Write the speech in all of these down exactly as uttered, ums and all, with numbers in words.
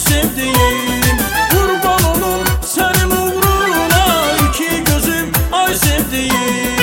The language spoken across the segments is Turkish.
sevdiğim. Kurban olum senin uğruna iki gözüm ay sevdiğim.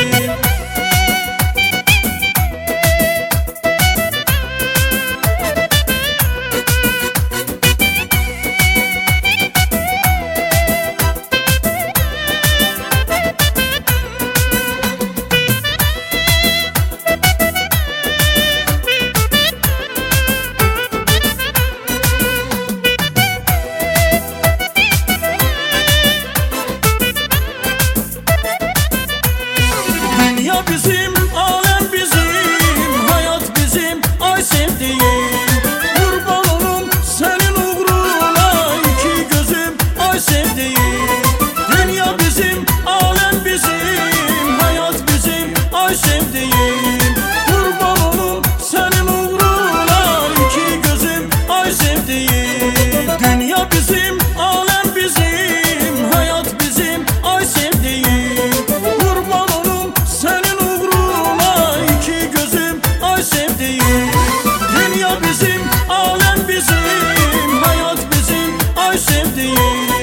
Dünya bizim, alem bizim, hayat bizim, ay sevdiğim. Kurban olum senin uğruna iki gözüm, ay sevdiğim. Dünya bizim, alem bizim, hayat bizim, ay sevdiğim. Kurban olum senin uğruna iki gözüm, ay sevdiğim. Dünya bizim, alem bizim, hayat bizim, ay sevdiğim. Kurban olum senin uğruna iki gözüm, ay sevdiğim. Dünya bizim, alem bizim, hayat bizim, ay sevdiğim.